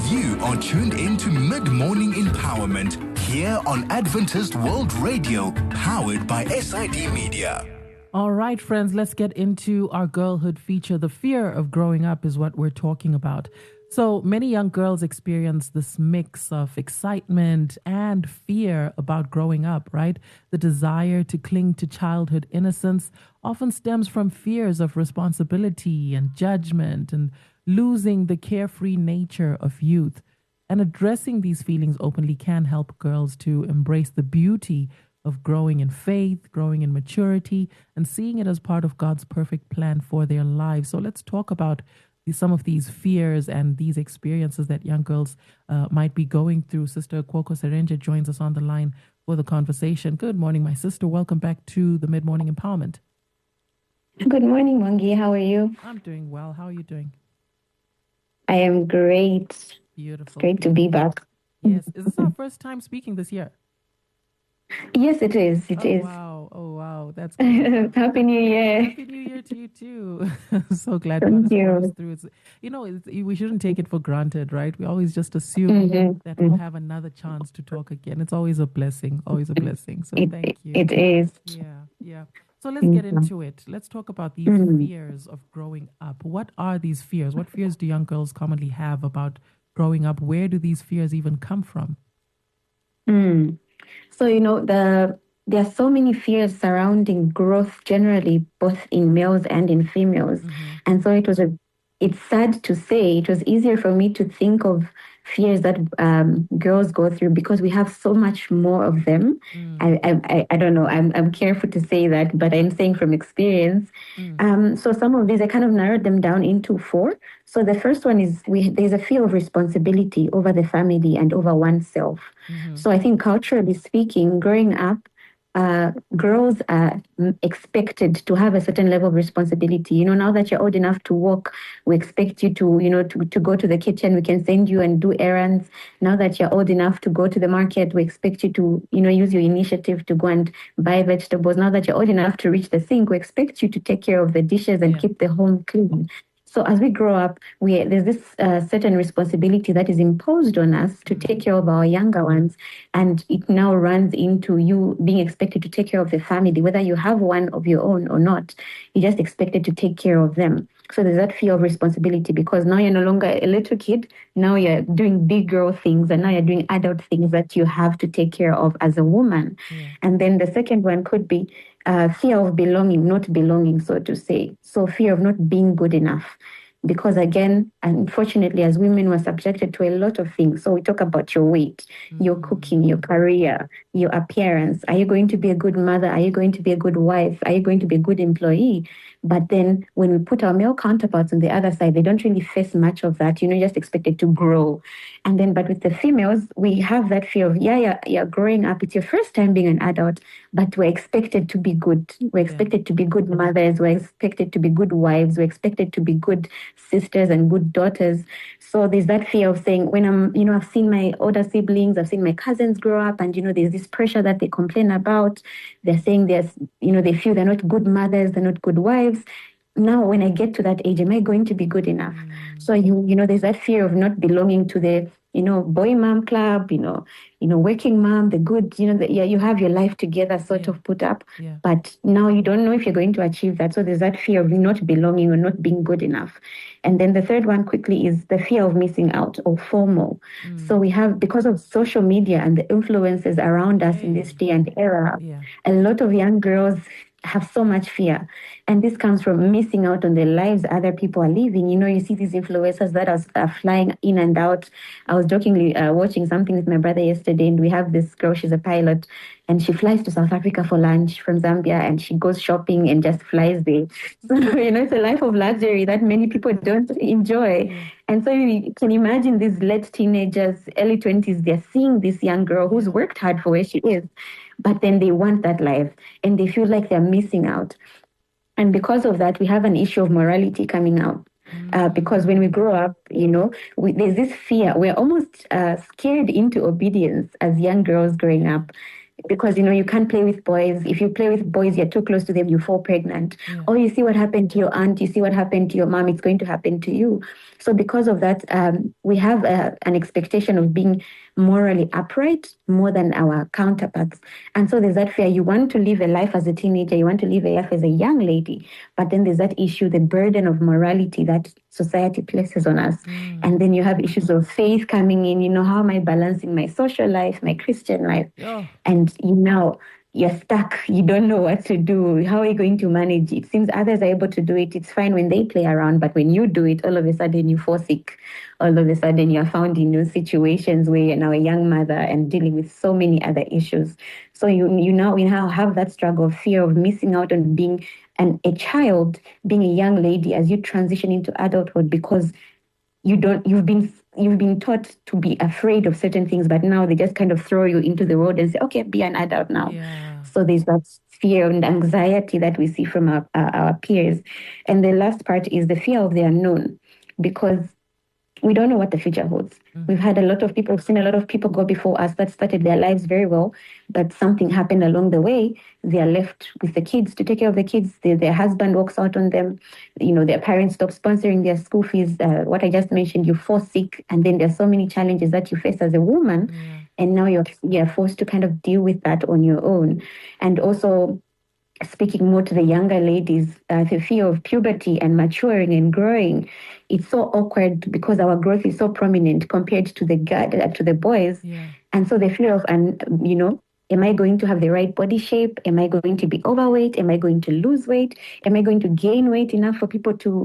You are tuned into Mid-Morning Empowerment here on Adventist World Radio, powered by SID Media. All right, friends, let's get into our girlhood feature. The fear of growing up is what we're talking about. So many young girls experience this mix of excitement and fear about growing up, right? The desire to cling to childhood innocence often stems from fears of responsibility and judgment and losing the carefree nature of youth. And addressing these feelings openly can help girls to embrace the beauty of growing in faith, growing in maturity, and seeing it as part of God's perfect plan for their lives. So let's talk about some of these fears and these experiences that young girls might be going through. Sister Kwoko Serenja joins us on the line for the conversation. Good morning, my sister. Welcome back to the Mid-Morning Empowerment. Good morning, Mwangi. How are you? I'm doing well. How are you doing? I am great. Beautiful. It's great to be back. Yes. Is this our first time speaking this year? Yes, it is. It is. Wow. Oh, wow. That's good. Happy New Year. Happy New Year to you, too. So glad Thank God has brought us you. through. We shouldn't take it for granted, right? We always just assume that we'll have another chance to talk again. It's always a blessing, So thank you. It is. Yeah. So let's get into it. Let's talk about these fears of growing up. What are these fears? What fears do young girls commonly have about growing up? Where do these fears even come from? So, there are so many fears surrounding growth generally, both in males and in females. And so it's sad to say, it was easier for me to think of fears that girls go through because we have so much more of them. I don't know, I'm careful to say that, but I'm saying from experience. So some of these, I kind of narrowed them down into 4. So the first one is there's a fear of responsibility over the family and over oneself. So I think culturally speaking, growing up, girls are expected to have a certain level of responsibility. Now that you're old enough to walk, we expect you to go to the kitchen. We can send you and do errands. Now that you're old enough to go to the market, we expect you to, use your initiative to go and buy vegetables. Now that you're old enough to reach the sink, we expect you to take care of the dishes and keep the home clean. So as we grow up, there's this certain responsibility that is imposed on us to take care of our younger ones. And it now runs into you being expected to take care of the family, whether you have one of your own or not. You're just expected to take care of them. So there's that fear of responsibility because now you're no longer a little kid. Now you're doing big girl things and now you're doing adult things that you have to take care of as a woman. And then the second one could be fear of not belonging, so to say. So fear of not being good enough. Because again, unfortunately, as women, we're subjected to a lot of things. So we talk about your weight, your cooking, your career, your appearance. Are you going to be a good mother? Are you going to be a good wife? Are you going to be a good employee? But then when we put our male counterparts on the other side, they don't really face much of that. Just expected to grow. And then, but with the females, we have that fear of, you're growing up. It's your first time being an adult, but we're expected to be good. We're expected to be good mothers. We're expected to be good wives. We're expected to be good sisters and good daughters. So there's that fear of saying, when I've seen my older siblings, I've seen my cousins grow up, and, there's this pressure that they complain about. They're saying they feel they're not good mothers, they're not good wives. Now, when I get to that age, am I going to be good enough? So, there's that fear of not belonging to the, boy mom club, working mom, the good, you have your life together sort of put up. But now you don't know if you're going to achieve that. So there's that fear of not belonging or not being good enough. And then the third one quickly is the fear of missing out or FOMO. So we have, because of social media and the influences around us in this day and era, a lot of young girls have so much fear. And this comes from missing out on the lives other people are living. You see these influencers that are flying in and out. I was jokingly watching something with my brother yesterday, and we have this girl, she's a pilot, and she flies to South Africa for lunch from Zambia, and she goes shopping and just flies there. So, it's a life of luxury that many people don't enjoy. And so you can imagine these late teenagers, early 20s, they're seeing this young girl who's worked hard for where she is, but then they want that life and they feel like they're missing out. And because of that, we have an issue of morality coming out. Because when we grow up, there's this fear. We're almost scared into obedience as young girls growing up. because you can't play with boys. If you play with boys, you're too close to them, you fall pregnant. Or you see what happened to your aunt, you see what happened to your mom, it's going to happen to you. So because of that, we have an expectation of being morally upright more than our counterparts. And so there's that fear. You want to live a life as a teenager, you want to live a life as a young lady, but then there's that issue, the burden of morality that society places on us. And then you have issues of faith coming in. How am I balancing my social life, my Christian life? And you're stuck. You don't know what to do. How are you going to manage it? Seems others are able to do it. It's fine when they play around, but when you do it, all of a sudden you fall sick. All of a sudden you're found in new situations where you're now a young mother and dealing with so many other issues. So you now have that struggle of fear of missing out on being a child, being a young lady as you transition into adulthood, because you've been taught to be afraid of certain things, but now they just kind of throw you into the road and say, okay, be an adult now. So there's that fear and anxiety that we see from our peers. And the last part is the fear of the unknown, because we don't know what the future holds. We've seen a lot of people go before us that started their lives very well, but something happened along the way. They are left with the kids to take care of the kids. Their husband walks out on them. Their parents stop sponsoring their school fees. What I just mentioned, you fall sick, and then there's so many challenges that you face as a woman, and now you're forced to kind of deal with that on your own. And also, speaking more to the younger ladies, the fear of puberty and maturing and growing, it's so awkward because our growth is so prominent compared to the boys. And so the fear of, am I going to have the right body shape? Am I going to be overweight? Am I going to lose weight? Am I going to gain weight enough for people to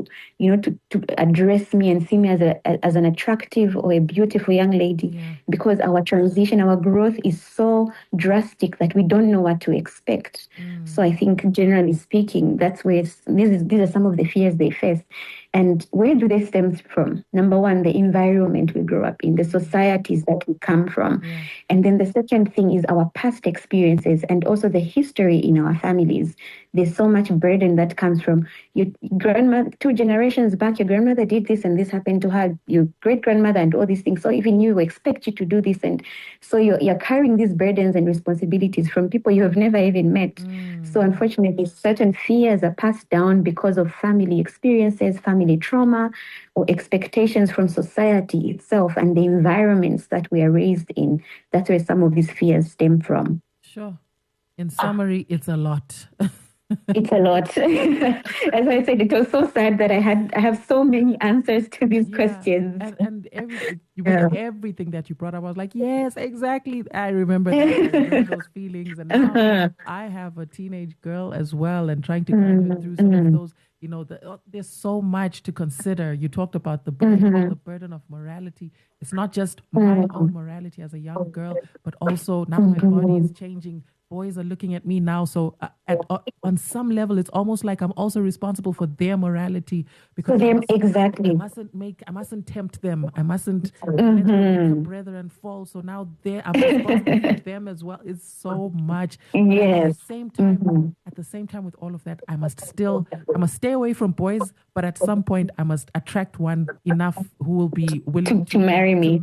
address me and see me as an attractive or a beautiful young lady? Because our transition, our growth is so drastic that we don't know what to expect. So I think, generally speaking, that's where these are some of the fears they face. And where do they stem from? Number one, the environment we grow up in, the societies that we come from. And then the second thing is our past experiences and also the history in our families. There's so much burden that comes from your grandmother, 2 generations back, your grandmother did this and this happened to her, your great-grandmother and all these things. So even you expect you to do this. And so you're carrying these burdens and responsibilities from people you have never even met. So unfortunately, certain fears are passed down because of family experiences, family trauma, or expectations from society itself and the environments that we are raised in. That's where some of these fears stem from. Sure. In summary, it's a lot. It's a lot. As I said, it was so sad that I have so many answers to these questions. And everything that you brought up, I was like, yes, exactly. I remember that. I remember those feelings. And now I have a teenage girl as well, and trying to guide her through some of those. There's so much to consider. You talked about the burden of morality. It's not just my own morality as a young girl, but also now my body is changing. Boys are looking at me now, so on some level, it's almost like I'm also responsible for their morality, because exactly. I mustn't tempt them. I mustn't let the brethren fall. So now I'm responsible for them as well. It's so much. Yes. At the same time, with all of that, I must stay away from boys. But at some point, I must attract one enough who will be willing to marry me.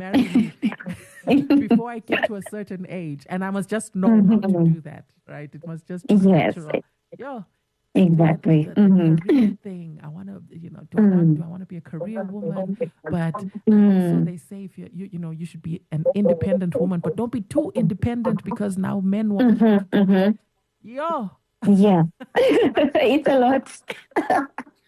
Before I get to a certain age, and I must just know how to do that, right? It must just be natural. Yeah, exactly. The career thing. I want to, do I want to be a career woman? But also they say if you should be an independent woman, but don't be too independent because now men want. Yeah, it's a lot.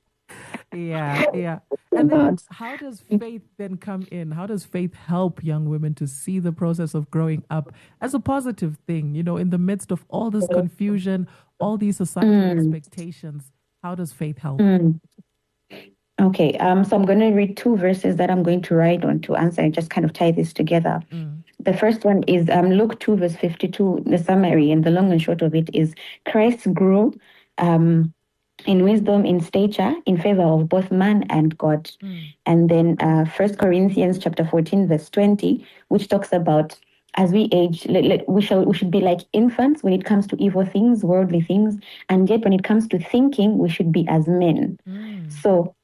Yeah. And then how does faith then come in? How does faith help young women to see the process of growing up as a positive thing? In the midst of all this confusion, all these societal expectations, how does faith help? Okay, so I'm going to read 2 verses that I'm going to write on to answer and just kind of tie this together. The first one is Luke 2, verse 52. The summary and the long and short of it is Christ grew in wisdom, in stature, in favor of both man and God. And then 1 Corinthians chapter 14, verse 20, which talks about as we age, we should be like infants when it comes to evil things, worldly things, and yet when it comes to thinking, we should be as men. So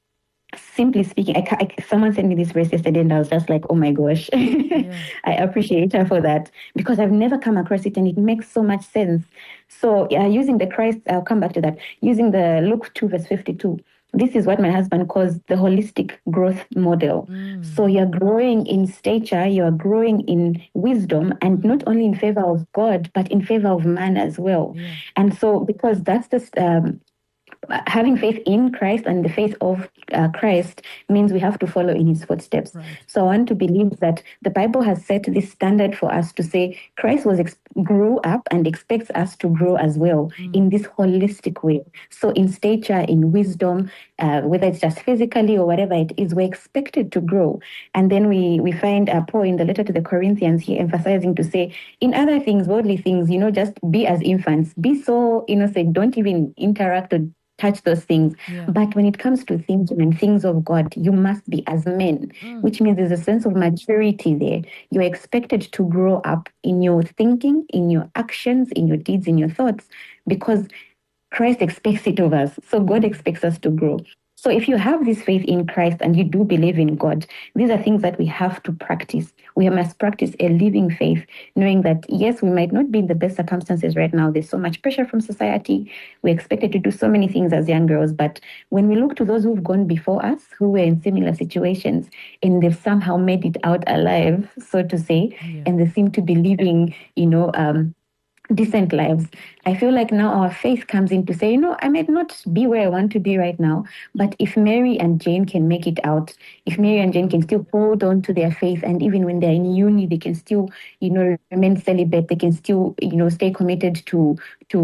simply speaking, someone sent me this verse yesterday and I was just like, oh my gosh, I appreciate her for that because I've never come across it and it makes so much sense. So using the Christ, I'll come back to that, using the Luke 2 verse 52. This is what my husband calls the holistic growth model. So you're growing in stature, you're growing in wisdom, and not only in favor of God, but in favor of man as well. And so because that's the having faith in Christ and the faith of Christ means we have to follow in his footsteps. Right. So I want to believe that the Bible has set this standard for us to say Christ grew up and expects us to grow as well in this holistic way. So in stature, in wisdom, whether it's just physically or whatever it is, we're expected to grow. And then we find Paul in the letter to the Corinthians here emphasizing to say, in other things, worldly things, just be as infants, be so innocent, don't even interact or touch those things. But when it comes to thinking and things of God, you must be as men, which means there's a sense of maturity there. You're expected to grow up in your thinking, in your actions, in your deeds, in your thoughts, because Christ expects it of us. So God expects us to grow. So if you have this faith in Christ and you do believe in God, these are things that we have to practice. We must practice a living faith, knowing that, yes, we might not be in the best circumstances right now. There's so much pressure from society. We're expected to do so many things as young girls. But when we look to those who've gone before us, who were in similar situations, and they've somehow made it out alive, so to say, and they seem to be living, decent lives. I feel like now our faith comes in to say, I might not be where I want to be right now, but if Mary and Jane can make it out, if Mary and Jane can still hold on to their faith, and even when they're in uni, they can still, remain celibate, they can still, stay committed to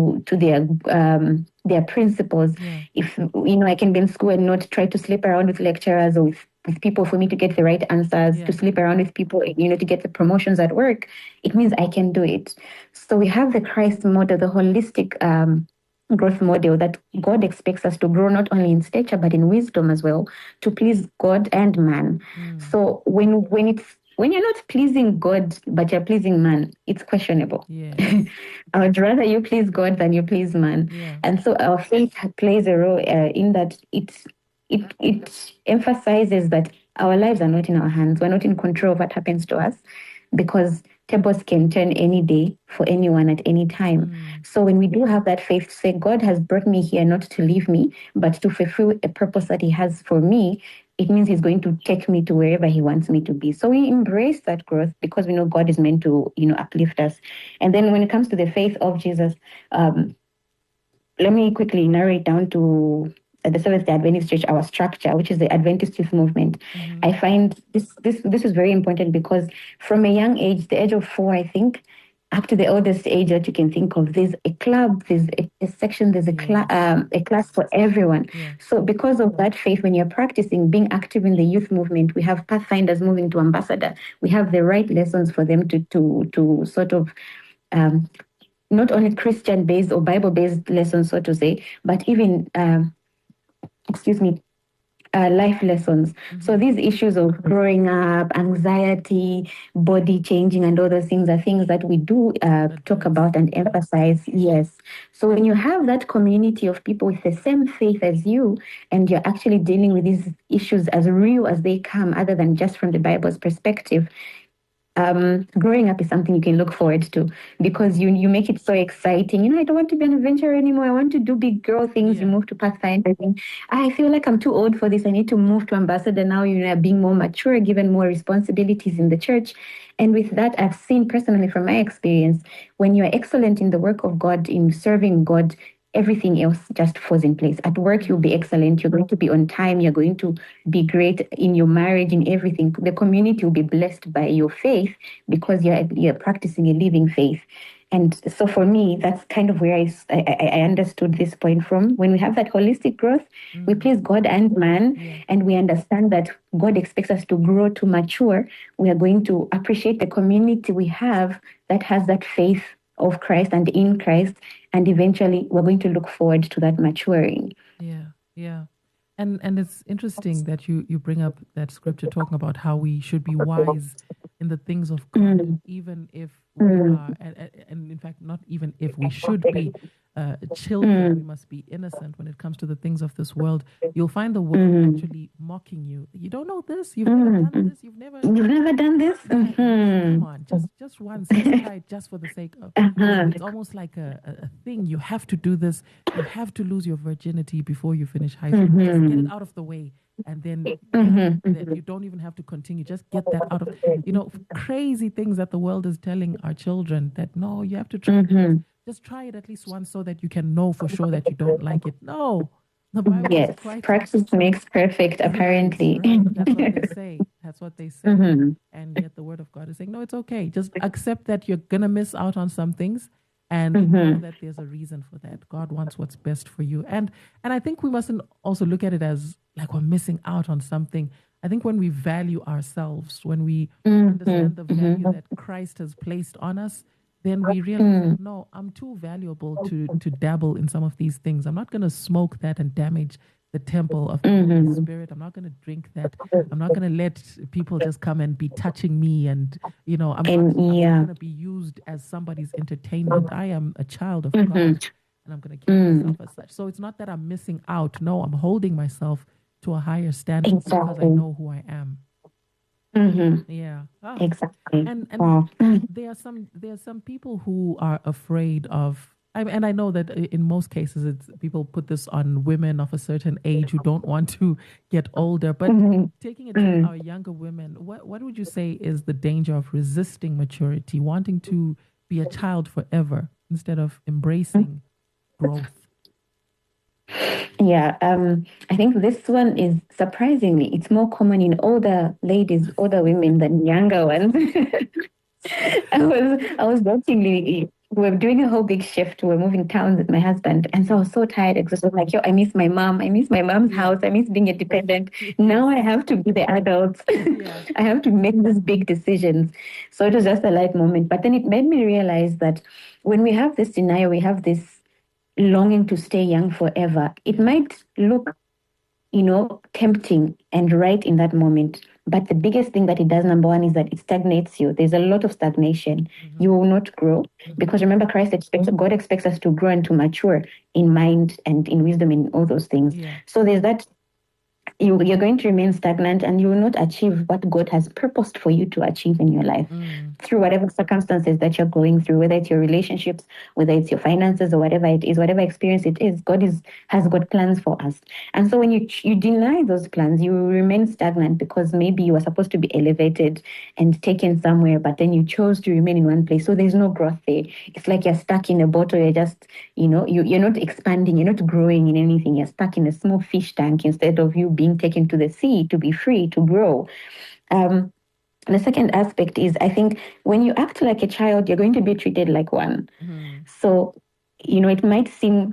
their principles. If, I can be in school and not try to sleep around with lecturers or with people for me to get the right answers, to sleep around with people, to get the promotions at work, it means I can do it. So we have the Christ model, the holistic growth model that God expects us to grow not only in stature but in wisdom as well, to please God and man. So when you're not pleasing God but you're pleasing man, it's questionable. I would rather you please God than you please man. And so our faith plays a role in that it emphasizes that our lives are not in our hands. We're not in control of what happens to us because tables can turn any day for anyone at any time. So when we do have that faith to say, God has brought me here not to leave me, but to fulfill a purpose that he has for me, it means he's going to take me to wherever he wants me to be. So we embrace that growth because we know God is meant to, uplift us. And then when it comes to the faith of Jesus, let me quickly narrow it down to the Seventh-day Adventist Church, our structure, which is the Adventist Youth Movement. I find this is very important because from a young age, the age of 4, I think, up to the oldest age that you can think of, there's a club, there's a section, there's a class for everyone. So because of that faith, when you're practicing being active in the youth movement, we have Pathfinders moving to Ambassador. We have the right lessons for them to sort of not only Christian-based or Bible-based lessons, so to say, but even life lessons. So these issues of growing up, anxiety, body changing, and all those things are things that we do talk about and emphasize. Yes. So when you have that community of people with the same faith as you, and you're actually dealing with these issues as real as they come, other than just from the Bible's perspective, growing up is something you can look forward to because you make it so exciting. I don't want to be an adventurer anymore. I want to do big girl things. You move to Pathfinder. I feel like I'm too old for this. I need to move to Ambassador now. Being more mature, given more responsibilities in the church. And with that, I've seen personally from my experience, when you're excellent in the work of God, in serving God, everything else just falls in place. At work, you'll be excellent. You're going to be on time. You're going to be great in your marriage, in everything. The community will be blessed by your faith because you're practicing a living faith. And so for me, that's kind of where I understood this point from. When we have that holistic growth, we please God and man, and we understand that God expects us to grow, to mature. We are going to appreciate the community we have that has that faith of Christ and in Christ, and eventually we're going to look forward to that maturing. Yeah. And it's interesting that you bring up that scripture talking about how we should be wise in the things of God, even if we are, and in fact, not even if we should be children, we must be innocent when it comes to the things of this world. You'll find the world actually mocking you. You don't know this. You've never done this. You've never done this? Come on, just once. Just try it just for the sake of. It's almost like a thing. You have to do this. You have to lose your virginity before you finish high school. Just get it out of the way. And then, then you don't even have to continue. Just get that out of, crazy things that the world is telling our children that, no, you have to try. Just try it at least once so that you can know for sure that you don't like it. No. The Bible is quite practice makes perfect, apparently. Right. That's what they say. That's what they say. And yet the word of God is saying, no, it's okay. Just accept that you're going to miss out on some things and know that there's a reason for that. God wants what's best for you. And I think we mustn't also look at it as like we're missing out on something. I think when we value ourselves, when we understand the value that Christ has placed on us, then we realize that, no, I'm too valuable to dabble in some of these things. I'm not going to smoke that and damage the temple of the Holy Spirit. I'm not going to drink that. I'm not going to let people just come and be touching me. And, I'm not going to be used as somebody's entertainment. I am a child of God, and I'm going to keep myself as such. So it's not that I'm missing out. No, I'm holding myself to a higher standard because I know who I am. Yeah. Exactly. And there are some people who are afraid of, and I know that in most cases people put this on women of a certain age who don't want to get older, but taking it to our younger women, what would you say is the danger of resisting maturity, wanting to be a child forever instead of embracing growth? Yeah, I think this one is surprisingly, it's more common in older ladies, older women than younger ones. I was jokingly, we were doing a whole big shift. We were moving towns with my husband. And so I was so tired, exhausted. Like, I miss my mom. I miss my mom's house. I miss being independent. Now I have to be the adult. I have to make these big decisions. So it was just a light moment. But then it made me realize that when we have this denial, we have this longing to stay young forever. It might look, tempting and right in that moment. But the biggest thing that it does, number one, is that it stagnates you. There's a lot of stagnation. You will not grow. Because remember, God expects us to grow and to mature in mind and in wisdom and all those things. So there's that. You're going to remain stagnant and you will not achieve what God has purposed for you to achieve in your life through whatever circumstances that you're going through, whether it's your relationships, whether it's your finances or whatever it is, whatever experience it is, God has got plans for us. And so when you deny those plans, you will remain stagnant because maybe you were supposed to be elevated and taken somewhere, but then you chose to remain in one place. So there's no growth there. It's like you're stuck in a bottle. You're just, you're not expanding. You're not growing in anything. You're stuck in a small fish tank instead of you being taken to the sea to be free to grow. The second aspect is, I think when you act like a child, you're going to be treated like one. So, it might seem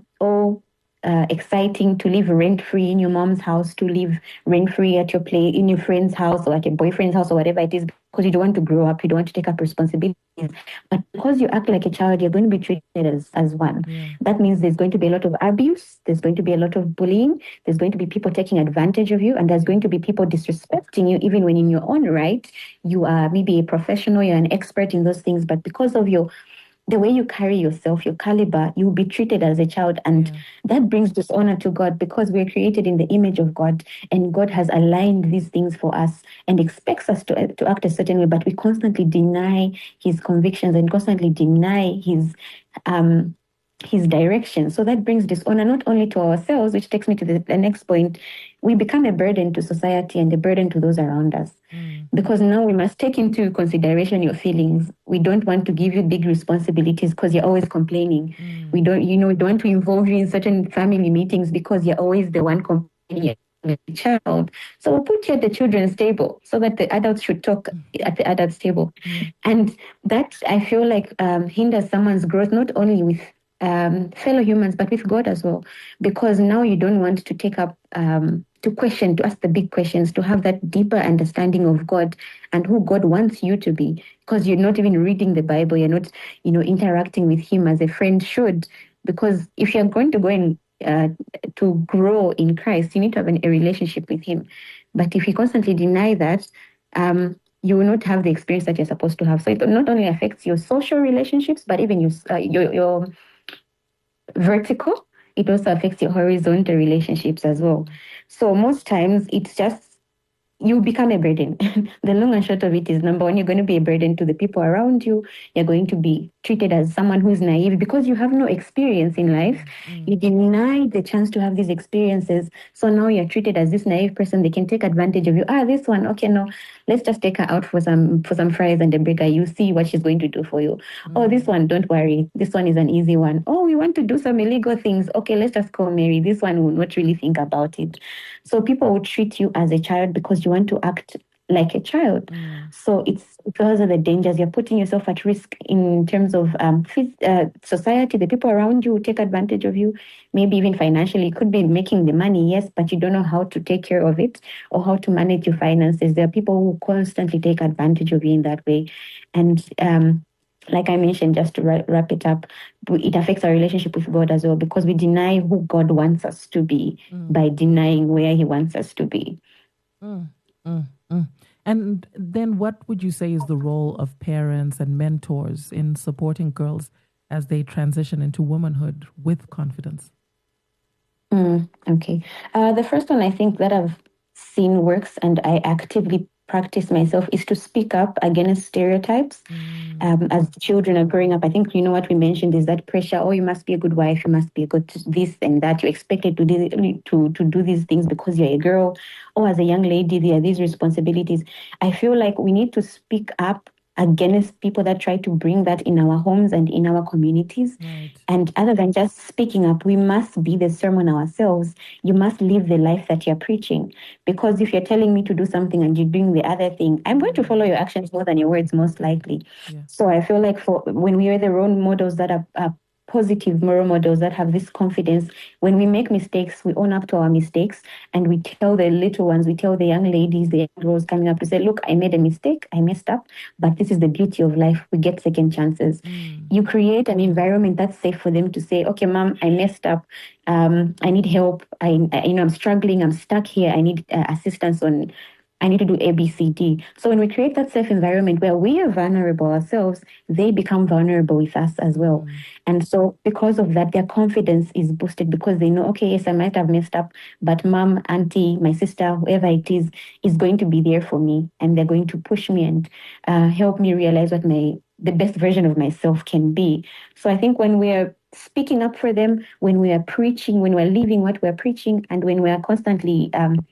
exciting to live rent-free in your mom's house, to live rent-free at in your friend's house or at your boyfriend's house or whatever it is, because you don't want to grow up, you don't want to take up responsibilities. But because you act like a child, you're going to be treated as one. That means there's going to be a lot of abuse, there's going to be a lot of bullying, there's going to be people taking advantage of you, and there's going to be people disrespecting you, even when in your own right, you are maybe a professional, you're an expert in those things, but because of the way you carry yourself, your caliber, you will be treated as a child. And that brings dishonor to God because we're created in the image of God and God has aligned these things for us and expects us to act a certain way, but we constantly deny his convictions and constantly deny his direction. So that brings dishonor not only to ourselves, which takes me to the next point. We become a burden to society and a burden to those around us. Because now we must take into consideration your feelings. We don't want to give you big responsibilities because you're always complaining. We don't want to involve you in certain family meetings because you're always the one complaining with the child. So we'll put you at the children's table so that the adults should talk at the adults' table. And that, I feel like, hinders someone's growth, not only with fellow humans, but with God as well. Because now you don't want to take up, to ask the big questions, to have that deeper understanding of God and who God wants you to be. Because you're not even reading the Bible, you're not, interacting with him as a friend should. Because if you're going to go in to grow in Christ, you need to have a relationship with him. But if you constantly deny that, you will not have the experience that you're supposed to have. So it not only affects your social relationships, but even your vertical, it also affects your horizontal relationships as well. So most times it's just you become a burden. The long and short of it is, number one, you're going to be a burden to the people around you. You're going to be treated as someone who's naive because you have no experience in life. You deny the chance to have these experiences. So now you're treated as this naive person. They can take advantage of you. This one, okay, no, let's just take her out for some fries and a burger. You see what she's going to do for you. Oh, this one, don't worry. This one is an easy one. Oh, we want to do some illegal things. Okay, let's just call Mary. This one will not really think about it. So people will treat you as a child because you want to act like a child. So those are the dangers. You're putting yourself at risk in terms of society. The people around you will take advantage of you, maybe even financially. It could be making the money, yes, but you don't know how to take care of it or how to manage your finances. There are people who constantly take advantage of you in that way. And like I mentioned, just to wrap it up, it affects our relationship with God as well because we deny who God wants us to be by denying where He wants us to be. And then what would you say is the role of parents and mentors in supporting girls as they transition into womanhood with confidence? Okay. The first one I think that I've seen works and I actively practice myself is to speak up against stereotypes. As children are growing up, I think what we mentioned is that pressure. Oh, you must be a good wife. You must be a good this and that. You're expected to do these things because you're a girl. Or as a young lady, there are these responsibilities. I feel like we need to speak up against people that try to bring that in our homes and in our communities. Right. And other than just speaking up, we must be the sermon ourselves. You must live the life that you're preaching. Because if you're telling me to do something and you're doing the other thing, I'm going to follow your actions more than your words, most likely. Yeah. So I feel like when we are the role models that are positive moral models that have this confidence, when we make mistakes, we own up to our mistakes and we tell the little ones, we tell the young ladies, the young girls coming up to say, look, I made a mistake, I messed up, but this is the beauty of life. We get second chances. You create an environment that's safe for them to say, okay, mom, I messed up. I need help. I'm struggling. I'm stuck here. I need assistance I need to do A, B, C, D. So when we create that safe environment where we are vulnerable ourselves, they become vulnerable with us as well. And so because of that, their confidence is boosted because they know, okay, yes, I might have messed up, but mom, auntie, my sister, whoever it is going to be there for me. And they're going to push me and help me realize what the best version of myself can be. So I think when we're speaking up for them, when we are preaching, when we're living what we're preaching, and when we are constantly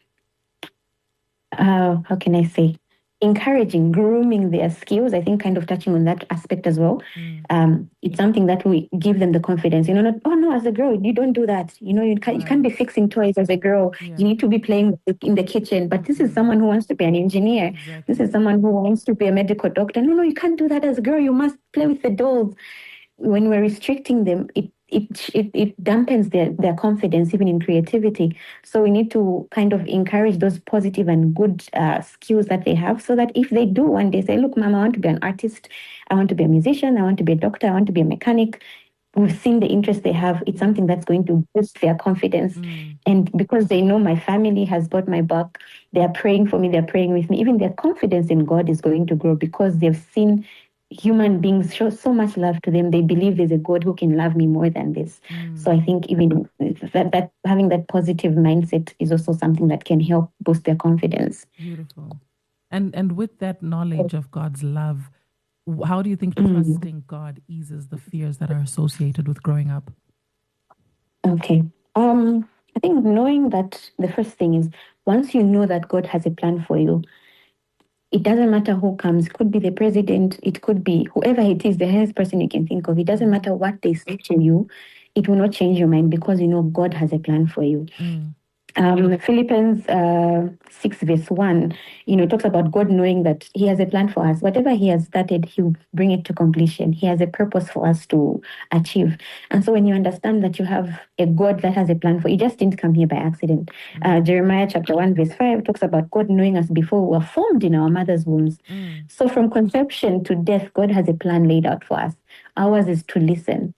how can I say, encouraging, grooming their skills, I think kind of touching on that aspect as well. It's something that we give them the confidence, not, oh no, as a girl, you don't do that. You can't be fixing toys as a girl. Yeah. You need to be playing in the kitchen. But this is someone who wants to be an engineer. Exactly. This is someone who wants to be a medical doctor. No, you can't do that as a girl. You must play with the dolls. When we're restricting them, it dampens their confidence, even in creativity. So we need to kind of encourage those positive and good skills that they have so that if they do one day say, look, mom, I want to be an artist, I want to be a musician, I want to be a doctor, I want to be a mechanic, we've seen the interest they have. It's something that's going to boost their confidence. And because they know my family has got my back, they're praying for me, they're praying with me, even their confidence in God is going to grow because they've seen human beings show so much love to them. They believe there's a God who can love me more than this. So I think even that having that positive mindset is also something that can help boost their confidence. Beautiful. And with that knowledge of God's love, how do you think trusting God eases the fears that are associated with growing up? Okay. I think knowing that the first thing is once you know that God has a plan for you, it doesn't matter who comes. It could be the president. It could be whoever it is, the highest person you can think of. It doesn't matter what they say to you. It will not change your mind because you know God has a plan for you. Philippians 6 verse 1, talks about God knowing that He has a plan for us. Whatever He has started, He'll bring it to completion. He has a purpose for us to achieve. And so when you understand that you have a God that has a plan for you, just didn't come here by accident. Jeremiah chapter 1 verse 5 talks about God knowing us before we were formed in our mother's wombs. So from conception to death, God has a plan laid out for us. Ours is to listen.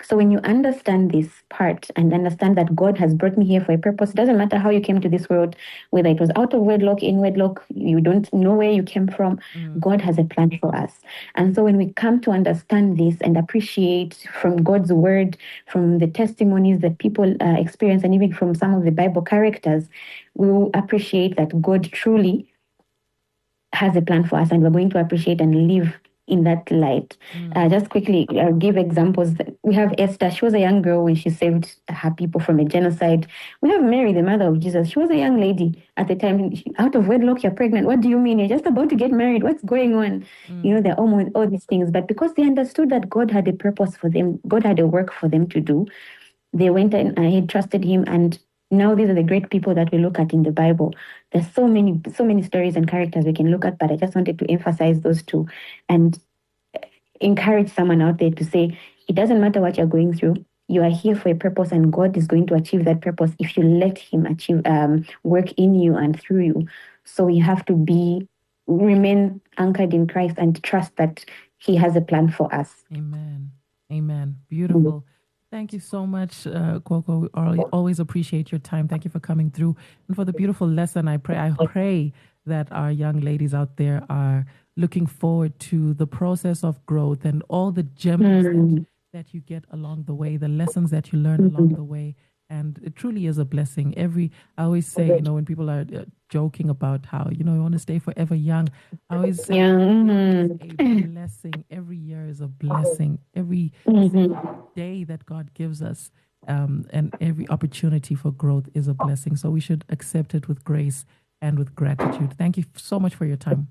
So when you understand this part and understand that God has brought me here for a purpose, it doesn't matter how you came to this world, whether it was out of wedlock, in wedlock, you don't know where you came from, God has a plan for us. And so when we come to understand this and appreciate from God's word, from the testimonies that people experience, and even from some of the Bible characters, we will appreciate that God truly has a plan for us, and we're going to appreciate and live in that light. Just quickly give examples. We have Esther. She was a young girl when she saved her people from a genocide. We have Mary, the mother of Jesus. She was a young lady at the time. Out of wedlock, you're pregnant. What do you mean? You're just about to get married. What's going on? They're almost all these things. But because they understood that God had a purpose for them, God had a work for them to do, they went and he trusted him. And now these are the great people that we look at in the Bible. There's so many stories and characters we can look at, but I just wanted to emphasize those two and encourage someone out there to say, it doesn't matter what you're going through. You are here for a purpose, and God is going to achieve that purpose if you let him work in you and through you. So you have to remain anchored in Christ and trust that he has a plan for us. Amen. Amen. Beautiful. Mm-hmm. Thank you so much, Coco. I always appreciate your time. Thank you for coming through and for the beautiful lesson. I pray that our young ladies out there are looking forward to the process of growth and all the gems that you get along the way, the lessons that you learn along the way. And it truly is a blessing. I always say, when people are joking about how, you want to stay forever young, I always say it's a blessing. Every year is a blessing. Every day that God gives us and every opportunity for growth is a blessing. So we should accept it with grace and with gratitude. Thank you so much for your time.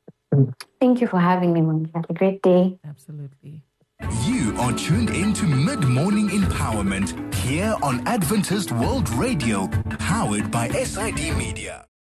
Thank you for having me, Monica. Have a great day. Absolutely. You are tuned into Mid-Morning Empowerment here on Adventist World Radio, powered by SID Media.